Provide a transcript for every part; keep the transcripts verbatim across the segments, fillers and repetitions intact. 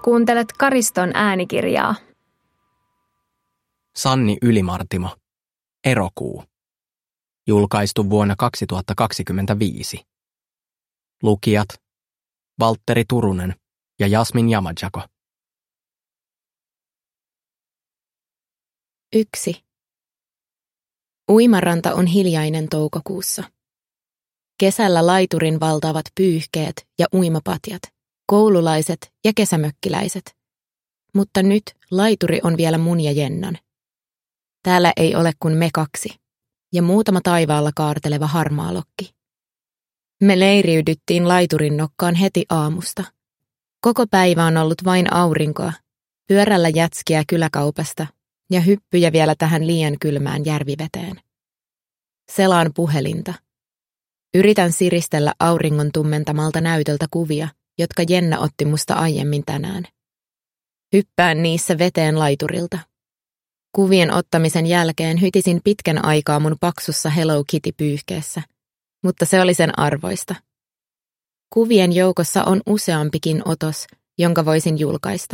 Kuuntelet Kariston äänikirjaa. Sanni Ylimartimo. Erokuu. Julkaistu vuonna kaksituhattakaksikymmentäviisi. Lukijat Valtteri Turunen ja Jasmin Jamajako. Yksi. Uimaranta on hiljainen toukokuussa. Kesällä laiturin valtaavat pyyhkeet ja uimapatjat, koululaiset ja kesämökkiläiset. Mutta nyt laituri on vielä mun ja Jennan. Täällä ei ole kuin me kaksi ja muutama taivaalla kaarteleva harmaalokki. Me leiriydyttiin laiturin nokkaan heti aamusta. Koko päivä on ollut vain aurinkoa, pyörällä jätskiä kyläkaupasta ja hyppyjä vielä tähän liian kylmään järviveteen. Selaan puhelinta. Yritän siristellä auringon tummentamalta näytöltä kuvia, jotka Jenna otti musta aiemmin tänään. Hyppään niissä veteen laiturilta. Kuvien ottamisen jälkeen hytisin pitkän aikaa mun paksussa Hello Kitty-pyyhkeessä, mutta se oli sen arvoista. Kuvien joukossa on useampikin otos, jonka voisin julkaista.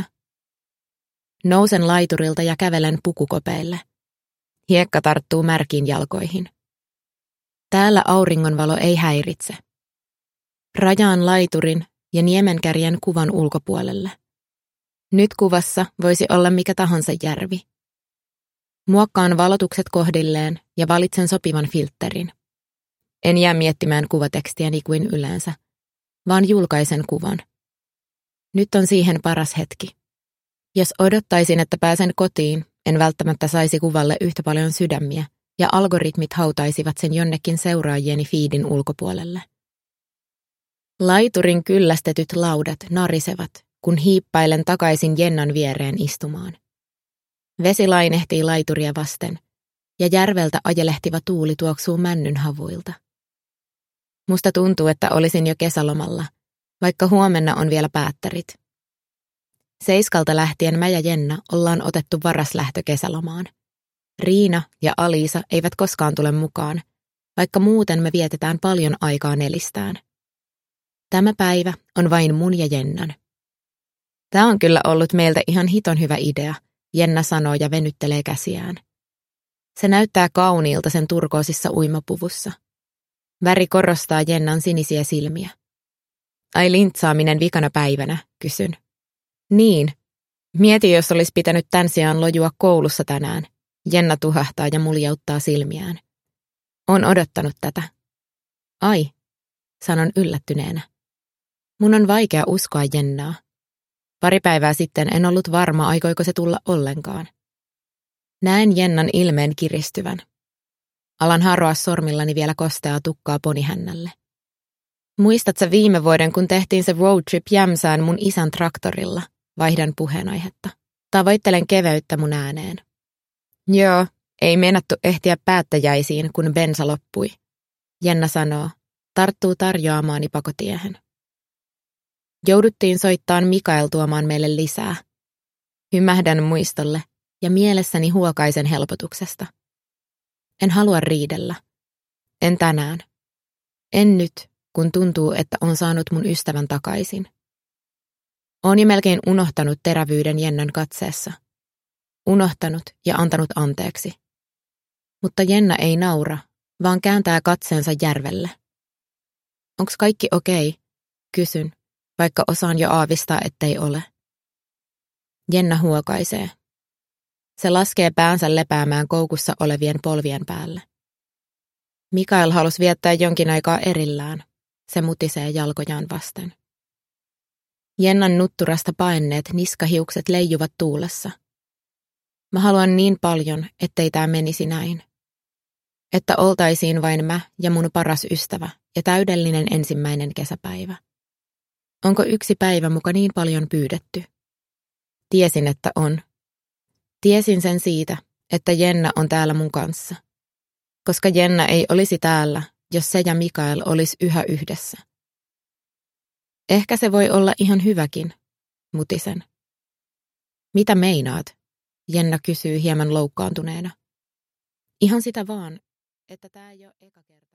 Nousen laiturilta ja kävelen pukukopeille. Hiekka tarttuu märkiin jalkoihin. Täällä auringonvalo ei häiritse. Rajaan laiturin ja niemenkärjen kuvan ulkopuolelle. Nyt kuvassa voisi olla mikä tahansa järvi. Muokkaan valotukset kohdilleen ja valitsen sopivan filtterin. En jää miettimään kuvatekstiäni kuin yleensä, vaan julkaisen kuvan. Nyt on siihen paras hetki. Jos odottaisin, että pääsen kotiin, en välttämättä saisi kuvalle yhtä paljon sydämiä, ja algoritmit hautaisivat sen jonnekin seuraajieni feedin ulkopuolelle. Laiturin kyllästetyt laudat narisevat, kun hiippailen takaisin Jennan viereen istumaan. Vesi lainehtii laituria vasten, ja järveltä ajelehtiva tuuli tuoksuu männynhavuilta. Musta tuntuu, että olisin jo kesälomalla, vaikka huomenna on vielä päättärit. Seiskalta lähtien mä ja Jenna ollaan otettu varaslähtö kesälomaan. Riina ja Aliisa eivät koskaan tule mukaan, vaikka muuten me vietetään paljon aikaa nelistään. Tämä päivä on vain mun ja Jennan. Tämä on kyllä ollut meiltä ihan hiton hyvä idea, Jenna sanoo ja venyttelee käsiään. Se näyttää kauniilta sen turkoosissa uimapuvussa. Väri korostaa Jennan sinisiä silmiä. Ai lintsaaminen vikana päivänä, kysyn. Niin. Mieti, jos olisi pitänyt tän sijaan lojua koulussa tänään. Jenna tuhahtaa ja muljauttaa silmiään. On odottanut tätä. Ai, sanon yllättyneenä. Mun on vaikea uskoa Jennaa. Pari päivää sitten en ollut varma, aikoiko se tulla ollenkaan. Näen Jennan ilmeen kiristyvän. Alan haroa sormillani vielä kosteaa tukkaa ponihännälle. Muistatko viime vuoden, kun tehtiin se roadtrip Jämsään mun isän traktorilla? Vaihdan puheenaihetta. Tavoittelen keveyttä mun ääneen. Joo, ei meinattu ehtiä päättäjäisiin, kun bensa loppui. Jenna sanoo, tarttuu tarjoamaani pakotiehen. Jouduttiin soittaan Mikael tuomaan meille lisää. Hymähdän muistolle ja mielessäni huokaisen helpotuksesta. En halua riidellä. En tänään. En nyt, kun tuntuu, että on saanut mun ystävän takaisin. Oon jo melkein unohtanut terävyyden Jennan katseessa. Unohtanut ja antanut anteeksi. Mutta Jenna ei naura, vaan kääntää katseensa järvelle. Onks kaikki okei? Kysyn, vaikka osaan jo aavistaa, ettei ole. Jenna huokaisee. Se laskee päänsä lepäämään koukussa olevien polvien päälle. Mikael halusi viettää jonkin aikaa erillään. Se mutisee jalkojaan vasten. Jennan nutturasta paenneet niskahiukset leijuvat tuulessa. Mä haluan niin paljon, ettei tää menisi näin. Että oltaisiin vain mä ja mun paras ystävä ja täydellinen ensimmäinen kesäpäivä. Onko yksi päivä muka niin paljon pyydetty? Tiesin, että on. Tiesin sen siitä, että Jenna on täällä mun kanssa. Koska Jenna ei olisi täällä, jos se ja Mikael olisi yhä yhdessä. Ehkä se voi olla ihan hyväkin, mutisen. Mitä meinaat? Jenna kysyy hieman loukkaantuneena. Ihan sitä vaan, että tää ei ole eka kerta.